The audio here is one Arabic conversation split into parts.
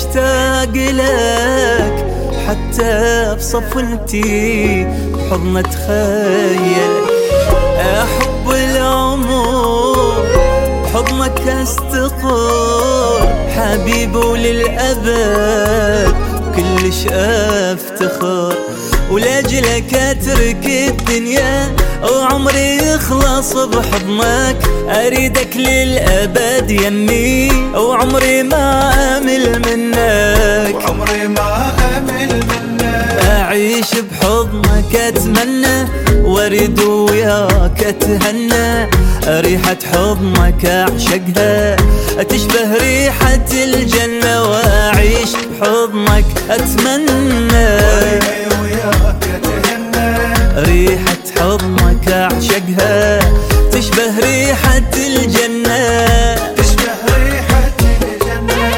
مشتاق لك حتى بصفنتي بحضن اتخيلك. احب العمر بحضنك استقر حبيبي وللأبد كلش افتخر، ولاجلك اترك الدنيا وعمري يخلص بحضنك. اريدك للأبد يمي وعمري ما امل منك، وعمري ما امل منك. اعيش بحضنك اتمنى وارد وياك اتهنى. ريحة حضنك اعشقها تشبه ريحة الجنة، واعيش بحضنك اتمنى وياك اتهنى. ريحة حضنك اعشقها تشبه ريحة الجنة، تشبه ريحة الجنة.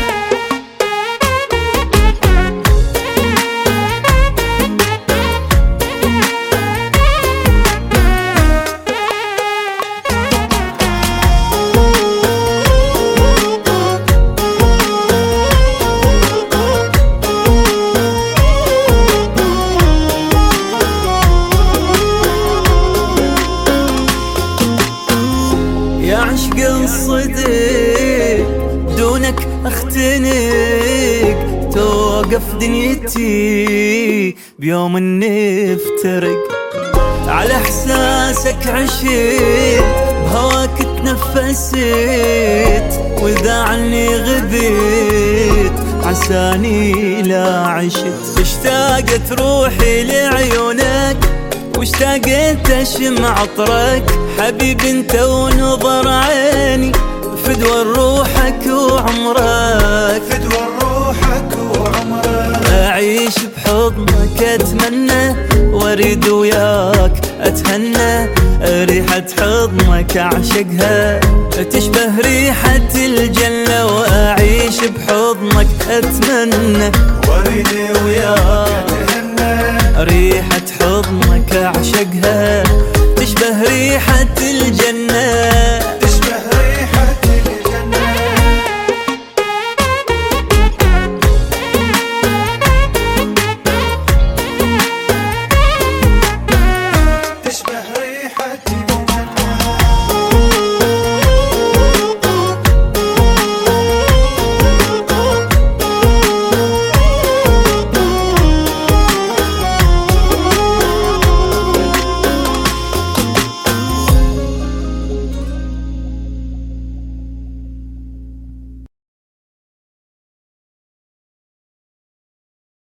يا عشق الصديق دونك اختنق، توقف دنيتي بيوم نفترق. على احساسك عشيت بهواك تنفست، واذا عني غبيت عساني لا عشت. اشتاقت روحي لعيونك واشتاقت اشم عطرك، حبيبي انت ونظر عيني فدوى روحك وعمرك، فدوى روحك وعمرك. اعيش بحضنك اتمنى واريد وياك اتهنى. ريحة حضنك اعشقها تشبه ريحة الجنة، واعيش بحضنك اتمنى واريد وياك اتهنى. ريحة حضنك اعشقها تشبه ريحة